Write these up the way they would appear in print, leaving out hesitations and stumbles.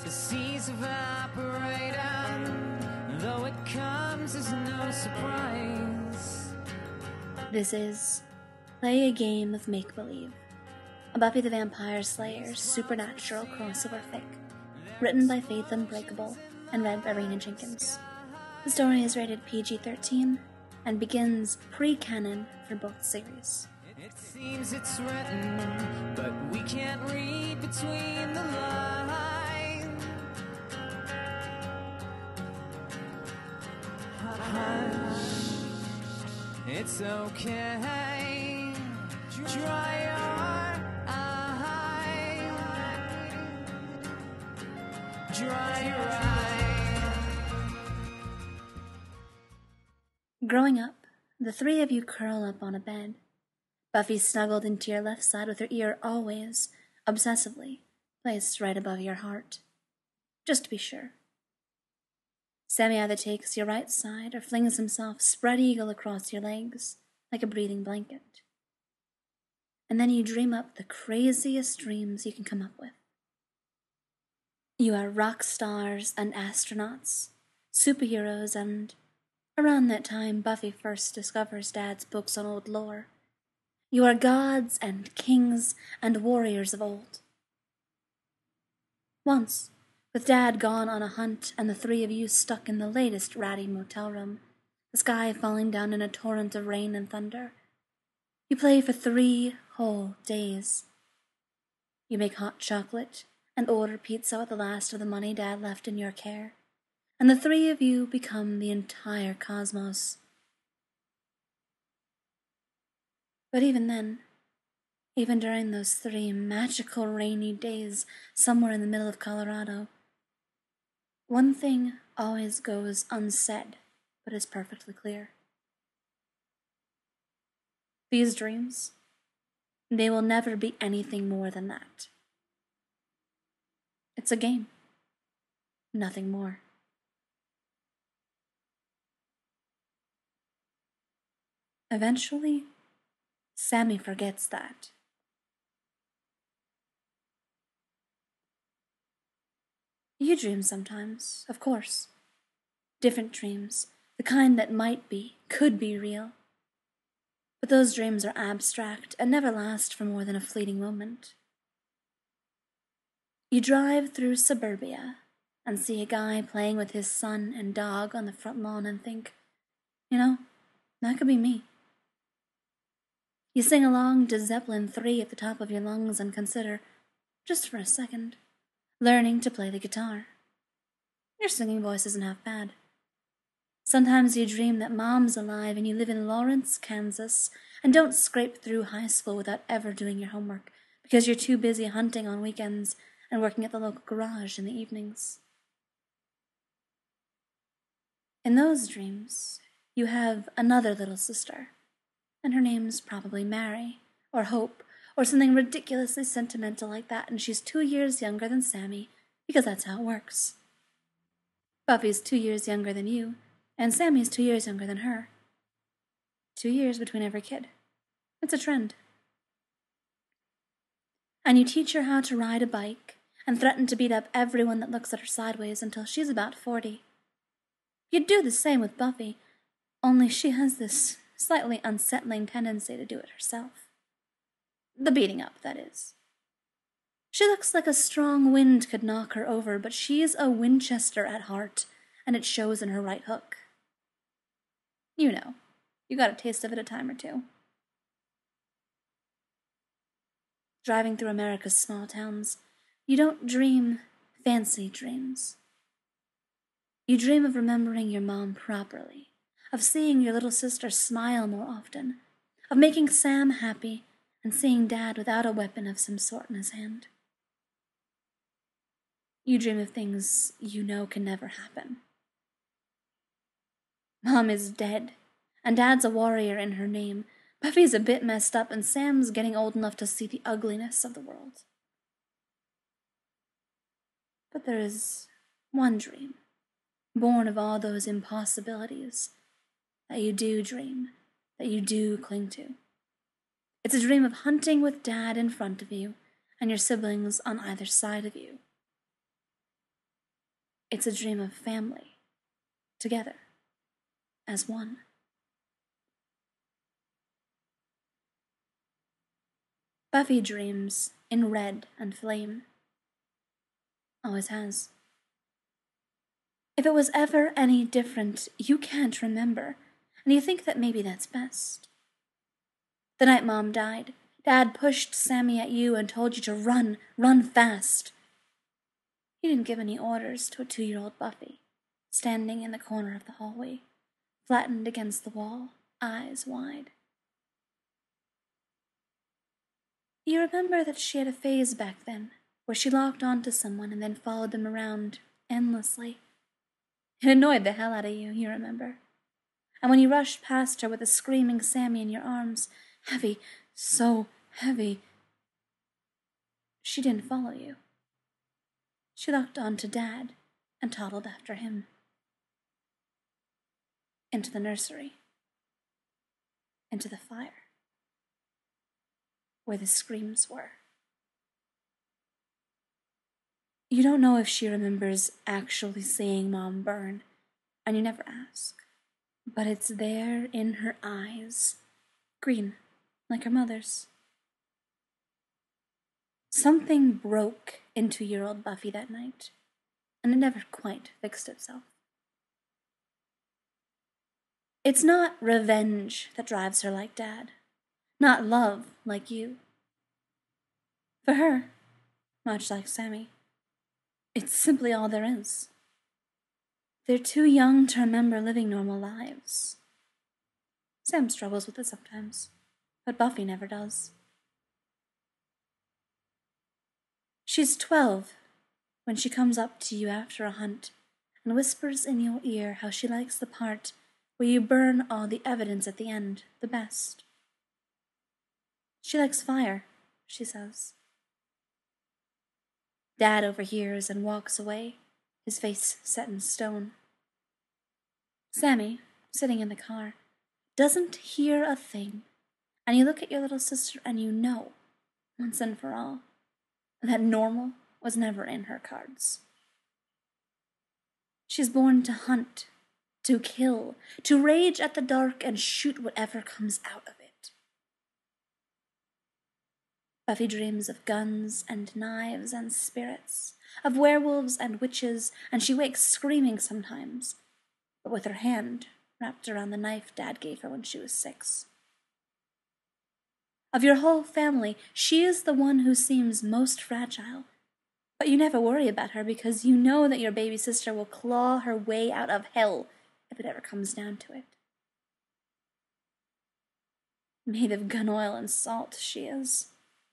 The seas evaporate, and though it comes as no surprise. This is Play a Game of Make-Believe, a Buffy the Vampire Slayer supernatural crossover fic, written by Faith Unbreakable and read by Raina Jenkins. The story is rated PG-13 and begins pre-canon for both series. It seems it's written, but we can't read between the lines. Hush, it's okay. Dry your eyes. Dry your eyes. Growing up, the three of you curl up on a bed. Buffy snuggled into your left side with her ear always, obsessively, placed right above your heart. Just to be sure. Sammy either takes your right side or flings himself spread eagle across your legs, like a breathing blanket. And then you dream up the craziest dreams you can come up with. You are rock stars and astronauts, superheroes, and around that time Buffy first discovers Dad's books on old lore. You are gods and kings and warriors of old. Once, with Dad gone on a hunt and the three of you stuck in the latest ratty motel room, the sky falling down in a torrent of rain and thunder, you play for 3 whole days. You make hot chocolate and order pizza with the last of the money Dad left in your care, and the three of you become the entire cosmos. But even then, even during those 3 magical rainy days somewhere in the middle of Colorado, one thing always goes unsaid, but is perfectly clear. These dreams, they will never be anything more than that. It's a game. Nothing more. Eventually, Sammy forgets that. You dream sometimes, of course. Different dreams, the kind that might be, could be real. But those dreams are abstract and never last for more than a fleeting moment. You drive through suburbia and see a guy playing with his son and dog on the front lawn and think, that could be me. You sing along to Zeppelin 3 at the top of your lungs and consider, just for a second, learning to play the guitar. Your singing voice isn't half bad. Sometimes you dream that Mom's alive and you live in Lawrence, Kansas, and don't scrape through high school without ever doing your homework because you're too busy hunting on weekends and working at the local garage in the evenings. In those dreams, you have another little sister, and her name's probably Mary, or Hope, or something ridiculously sentimental like that, and she's 2 years younger than Sammy, because that's how it works. Buffy's 2 years younger than you, and Sammy's 2 years younger than her. 2 years between every kid. It's a trend. And you teach her how to ride a bike, and threaten to beat up everyone that looks at her sideways until she's about 40. You'd do the same with Buffy, only she has this slightly unsettling tendency to do it herself. The beating up, that is. She looks like a strong wind could knock her over, but she's a Winchester at heart, and it shows in her right hook. You got a taste of it a time or two. Driving through America's small towns, you don't dream fancy dreams. You dream of remembering your mom properly, of seeing your little sister smile more often, of making Sam happy, and seeing Dad without a weapon of some sort in his hand. You dream of things you know can never happen. Mom is dead, and Dad's a warrior in her name. Buffy's a bit messed up, and Sam's getting old enough to see the ugliness of the world. But there is one dream, born of all those impossibilities, that you do dream, that you do cling to. It's a dream of hunting with Dad in front of you, and your siblings on either side of you. It's a dream of family, together, as one. Buffy dreams in red and flame. Always has. If it was ever any different, you can't remember, and you think that maybe that's best. The night Mom died, Dad pushed Sammy at you and told you to run fast. He didn't give any orders to a 2-year-old Buffy, standing in the corner of the hallway, flattened against the wall, eyes wide. You remember that she had a phase back then, where she locked onto someone and then followed them around endlessly. It annoyed the hell out of you, you remember. And when you rushed past her with a screaming Sammy in your arms, heavy, so heavy, she didn't follow you. She locked on to Dad and toddled after him. Into the nursery. Into the fire. Where the screams were. You don't know if she remembers actually seeing Mom burn, and you never ask. But it's there in her eyes, green, like her mother's. Something broke in 2-year-old Buffy that night, and it never quite fixed itself. It's not revenge that drives her like Dad, not love like you. For her, much like Sammy, it's simply all there is. They're too young to remember living normal lives. Sam struggles with it sometimes, but Buffy never does. She's 12 when she comes up to you after a hunt and whispers in your ear how she likes the part where you burn all the evidence at the end the best. She likes fire, she says. Dad overhears and walks away, his face set in stone. Sammy, sitting in the car, doesn't hear a thing, and you look at your little sister and you know, once and for all, that normal was never in her cards. She's born to hunt, to kill, to rage at the dark and shoot whatever comes out of it. Buffy dreams of guns and knives and spirits, of werewolves and witches, and she wakes screaming sometimes, but with her hand wrapped around the knife Dad gave her when she was 6. Of your whole family, she is the one who seems most fragile, but you never worry about her because you know that your baby sister will claw her way out of hell if it ever comes down to it. Made of gun oil and salt, she is.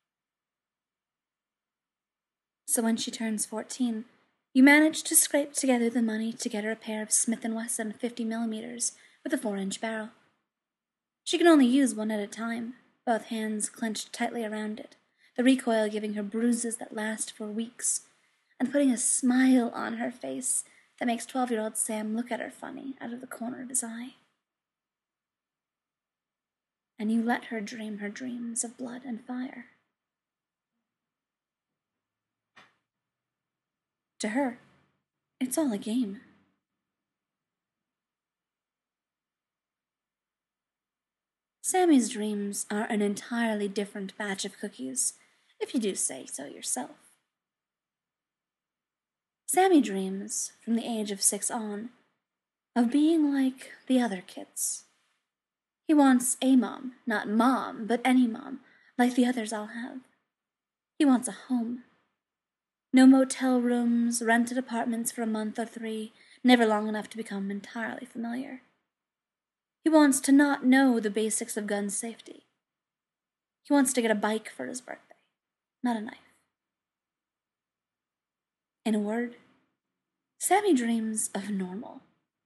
So when she turns 14, you manage to scrape together the money to get her a pair of Smith & Wesson 50mm with a 4-inch barrel. She can only use one at a time, both hands clenched tightly around it, the recoil giving her bruises that last for weeks, and putting a smile on her face that makes 12-year-old Sam look at her funny out of the corner of his eye. And you let her dream her dreams of blood and fire. To her, it's all a game. Sammy's dreams are an entirely different batch of cookies, if you do say so yourself. Sammy dreams, from the age of 6 on, of being like the other kids. He wants a mom, not mom, but any mom, like the others all have. He wants a home. No motel rooms, rented apartments for a month or 3, never long enough to become entirely familiar. He wants to not know the basics of gun safety. He wants to get a bike for his birthday, not a knife. In a word, Sammy dreams of normal.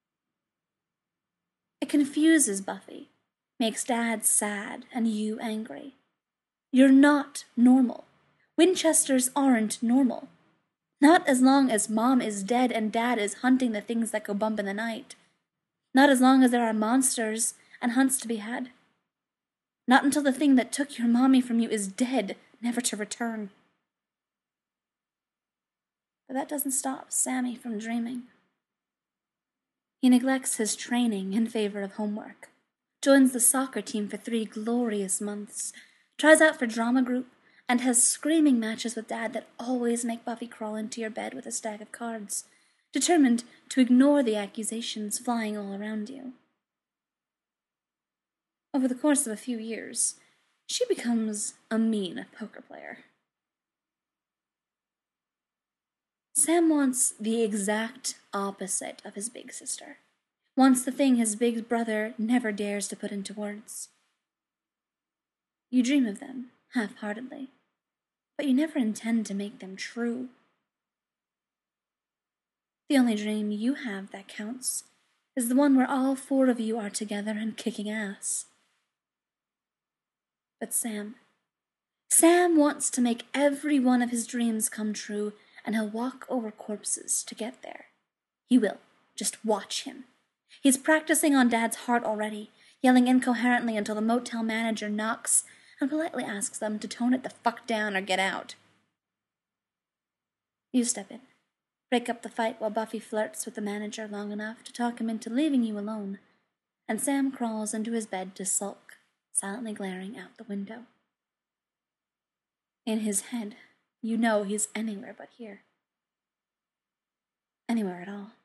It confuses Buffy, makes Dad sad and you angry. You're not normal. Winchesters aren't normal. Not as long as Mom is dead and Dad is hunting the things that go bump in the night. Not as long as there are monsters and hunts to be had. Not until the thing that took your mommy from you is dead, never to return. but that doesn't stop Sammy from dreaming. He neglects his training in favor of homework, joins the soccer team for 3 glorious months, tries out for drama group, and has screaming matches with Dad that always make Buffy crawl into your bed with a stack of cards, determined to ignore the accusations flying all around you. Over the course of a few years, she becomes a mean poker player. Sam wants the exact opposite of his big sister. Wants the thing his big brother never dares to put into words. You dream of them, half-heartedly, but you never intend to make them true. The only dream you have that counts is the one where all 4 of you are together and kicking ass. But Sam wants to make every one of his dreams come true, and he'll walk over corpses to get there. He will. Just watch him. He's practicing on Dad's heart already, yelling incoherently until the motel manager knocks and politely asks them to tone it the fuck down or get out. You step in, break up the fight while Buffy flirts with the manager long enough to talk him into leaving you alone, and Sam crawls into his bed to sulk, silently glaring out the window. In his head, you know he's anywhere but here. Anywhere at all.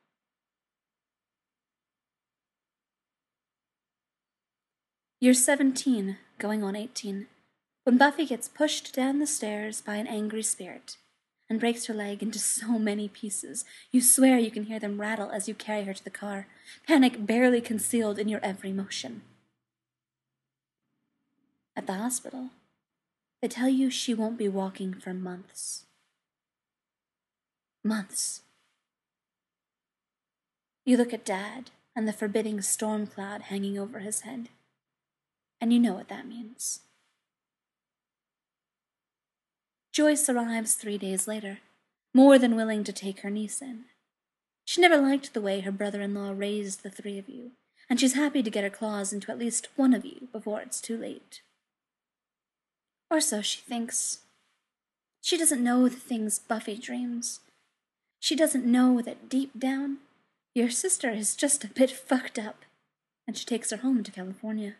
You're 17, going on 18, when Buffy gets pushed down the stairs by an angry spirit and breaks her leg into so many pieces you swear you can hear them rattle as you carry her to the car, panic barely concealed in your every motion. At the hospital, they tell you she won't be walking for months. Months. You look at Dad and the forbidding storm cloud hanging over his head, and you know what that means. Joyce arrives 3 days later, more than willing to take her niece in. She never liked the way her brother-in-law raised the 3 of you, and she's happy to get her claws into at least one of you before it's too late. Or so she thinks. She doesn't know the things Buffy dreams. She doesn't know that deep down, your sister is just a bit fucked up, and she takes her home to California.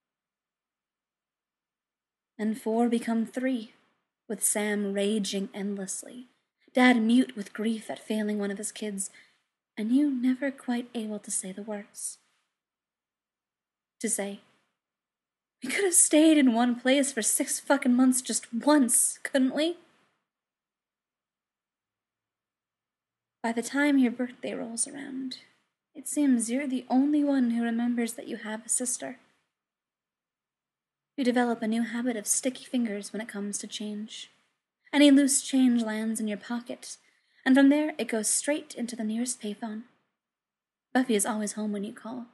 And 4 become 3, with Sam raging endlessly, Dad mute with grief at failing one of his kids, and you never quite able to say the words. To say, we could have stayed in one place for 6 fucking months just once, couldn't we? By the time your birthday rolls around, it seems you're the only one who remembers that you have a sister. You develop a new habit of sticky fingers when it comes to change. Any loose change lands in your pocket, and from there it goes straight into the nearest payphone. Buffy is always home when you call.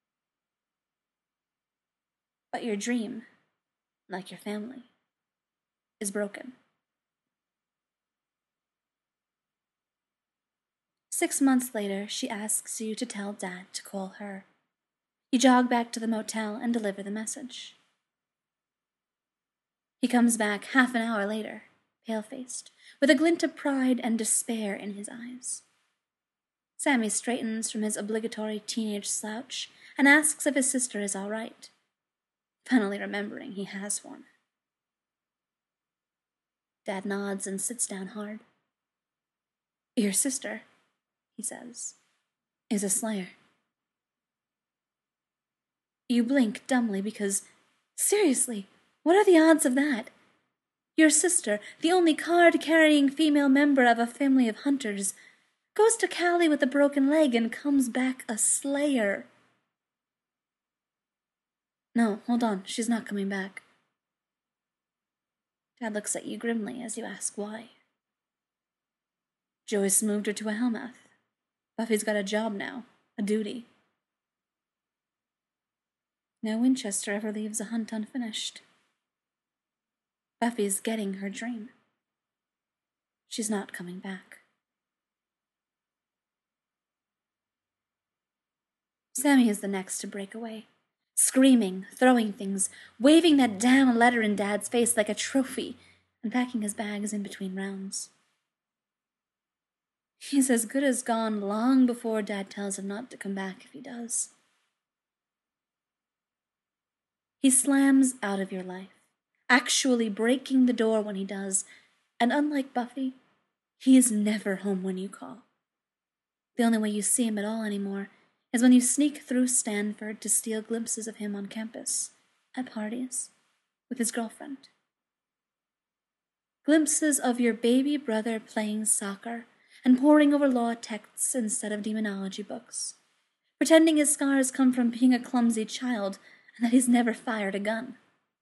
But your dream, like your family, is broken. 6 months later, she asks you to tell Dad to call her. You jog back to the motel and deliver the message. He comes back half an hour later, pale-faced, with a glint of pride and despair in his eyes. Sammy straightens from his obligatory teenage slouch and asks if his sister is all right, finally remembering he has one. Dad nods and sits down hard. Your sister, he says, is a slayer. You blink dumbly because, seriously, what are the odds of that? Your sister, the only card-carrying female member of a family of hunters, goes to Cali with a broken leg and comes back a slayer. No, hold on, she's not coming back. Dad looks at you grimly as you ask why. Joyce moved her to a Hellmouth. Buffy's got a job now, a duty. No Winchester ever leaves a hunt unfinished. Buffy's getting her dream. She's not coming back. Sammy is the next to break away, screaming, throwing things, waving that damn letter in Dad's face like a trophy, and packing his bags in between rounds. He's as good as gone long before Dad tells him not to come back if he does. He slams out of your life, actually breaking the door when he does, and unlike Buffy, he is never home when you call. The only way you see him at all anymore is when you sneak through Stanford to steal glimpses of him on campus, at parties, with his girlfriend. Glimpses of your baby brother playing soccer and poring over law texts instead of demonology books, pretending his scars come from being a clumsy child and that he's never fired a gun.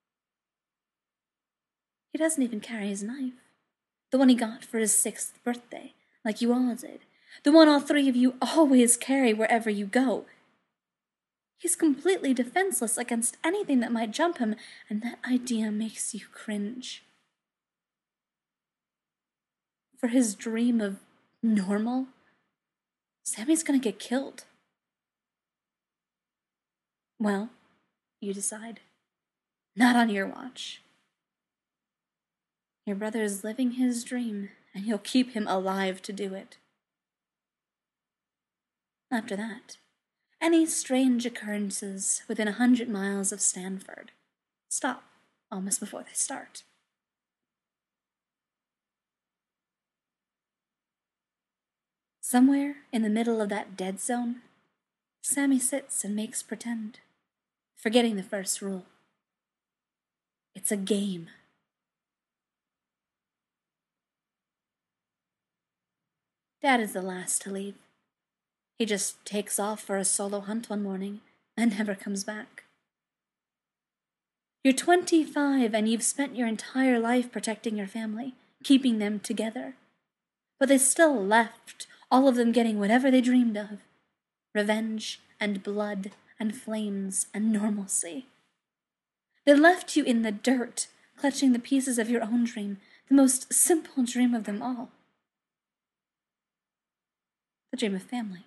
He doesn't even carry his knife, the one he got for his 6th birthday, like you all did, the one all 3 of you always carry wherever you go. He's completely defenseless against anything that might jump him, and that idea makes you cringe. For his dream of normal, Sammy's gonna get killed. Well, you decide. Not on your watch. Your brother is living his dream, and you'll keep him alive to do it. After that, any strange occurrences within 100 miles of Stanford stop almost before they start. Somewhere in the middle of that dead zone, Sammy sits and makes pretend, forgetting the first rule. It's a game. Dad is the last to leave. He just takes off for a solo hunt one morning and never comes back. You're 25 and you've spent your entire life protecting your family, keeping them together. But they still left, all of them getting whatever they dreamed of. Revenge and blood and flames and normalcy. They left you in the dirt, clutching the pieces of your own dream, the most simple dream of them all. The dream of family.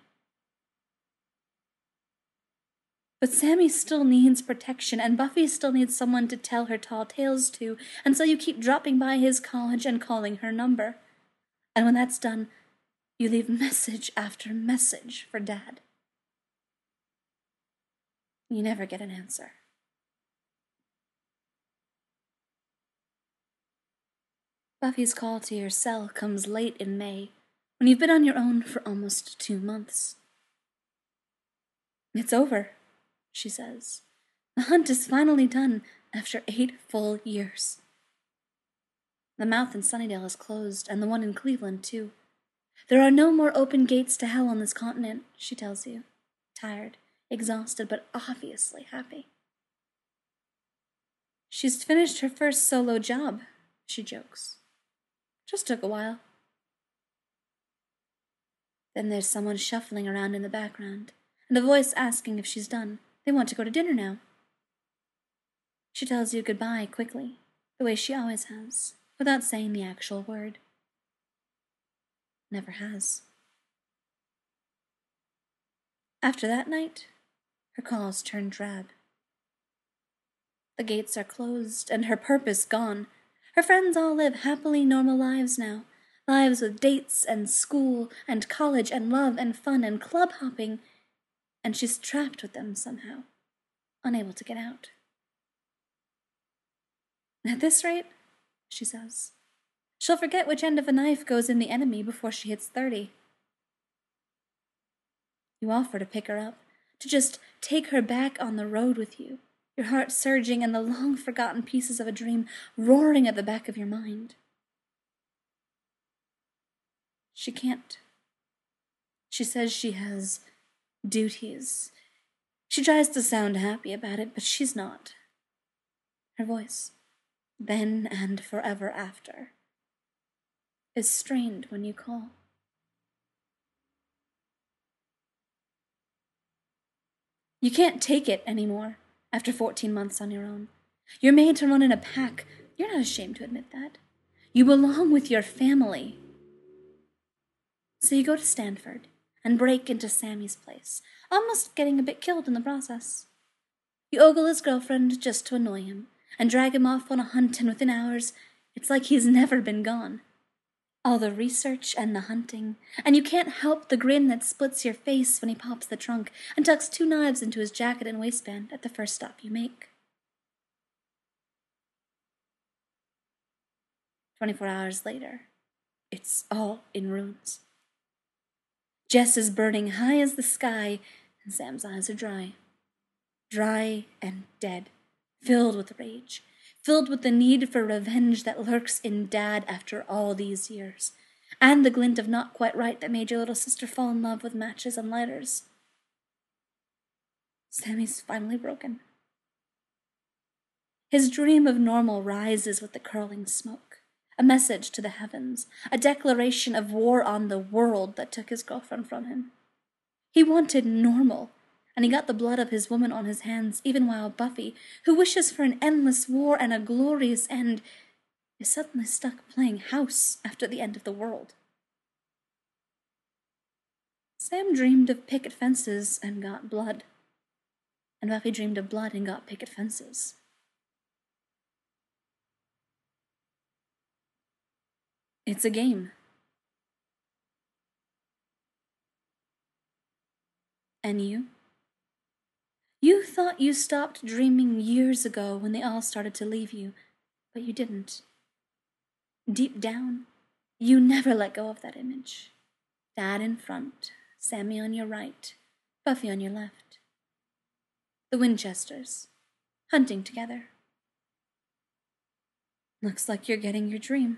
But Sammy still needs protection, and Buffy still needs someone to tell her tall tales to, and so you keep dropping by his college and calling her number. And when that's done, you leave message after message for Dad. You never get an answer. Buffy's call to your cell comes late in May, when you've been on your own for almost 2 months. It's over, she says. The hunt is finally done after 8 full years. The mouth in Sunnydale is closed, and the one in Cleveland, too. There are no more open gates to hell on this continent, she tells you, tired, exhausted, but obviously happy. She's finished her first solo job, she jokes. Just took a while. Then there's someone shuffling around in the background, and a voice asking if she's done. They want to go to dinner now. She tells you goodbye quickly, the way she always has, without saying the actual word. Never has. After that night, her calls turn drab. The gates are closed, and her purpose gone. Her friends all live happily normal lives now, lives with dates and school and college and love and fun and club hopping, and she's trapped with them somehow, unable to get out. At this rate, she says, she'll forget which end of a knife goes in the enemy before she hits 30. You offer to pick her up, to just take her back on the road with you, your heart surging and the long-forgotten pieces of a dream roaring at the back of your mind. She can't. She says she has duties. She tries to sound happy about it, but she's not. Her voice, then and forever after, is strained when you call. You can't take it anymore after 14 months on your own. You're made to run in a pack. You're not ashamed to admit that. You belong with your family. So you go to Stanford and break into Sammy's place, almost getting a bit killed in the process. You ogle his girlfriend just to annoy him, and drag him off on a hunt, and within hours, it's like he's never been gone. All the research and the hunting, and you can't help the grin that splits your face when he pops the trunk and tucks 2 knives into his jacket and waistband at the first stop you make. 24 hours later, it's all in ruins. Jess is burning high as the sky, and Sam's eyes are dry. Dry and dead, filled with rage, filled with the need for revenge that lurks in Dad after all these years, and the glint of not quite right that made your little sister fall in love with matches and lighters. Sammy's finally broken. His dream of normal rises with the curling smoke, a message to the heavens, a declaration of war on the world that took his girlfriend from him. He wanted normal, and he got the blood of his woman on his hands even while Buffy, who wishes for an endless war and a glorious end, is suddenly stuck playing house after the end of the world. Sam dreamed of picket fences and got blood, and Buffy dreamed of blood and got picket fences. It's a game. And you? You thought you stopped dreaming years ago when they all started to leave you, but you didn't. Deep down, you never let go of that image. Dad in front, Sammy on your right, Buffy on your left. The Winchesters, hunting together. Looks like you're getting your dream.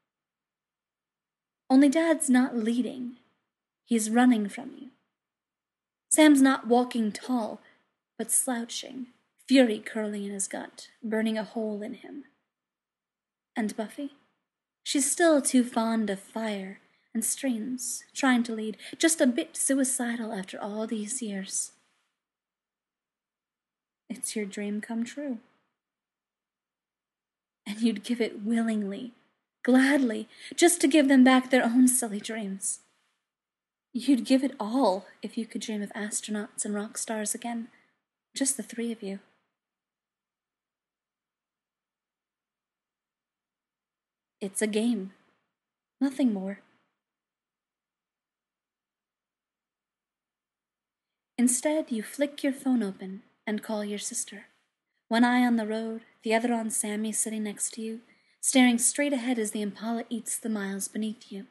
Only Dad's not leading. He's running from you. Sam's not walking tall, but slouching, fury curling in his gut, burning a hole in him. And Buffy? She's still too fond of fire and strains, trying to lead, just a bit suicidal after all these years. It's your dream come true. And you'd give it willingly, gladly, just to give them back their own silly dreams. You'd give it all if you could dream of astronauts and rock stars again, just the 3 of you. It's a game, nothing more. Instead, you flick your phone open and call your sister. One eye on the road, the other on Sammy sitting next to you, staring straight ahead as the Impala eats the miles beneath you.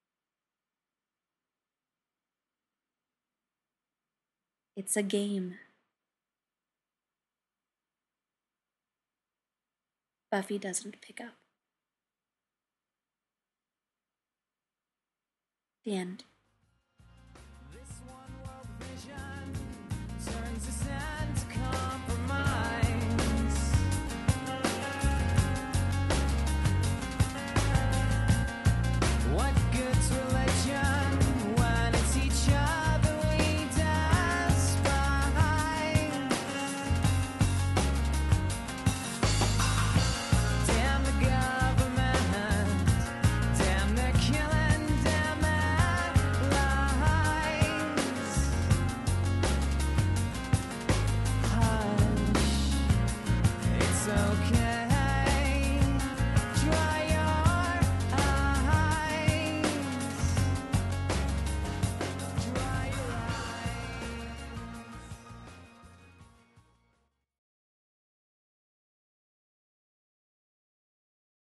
It's a game. Buffy doesn't pick up. The end.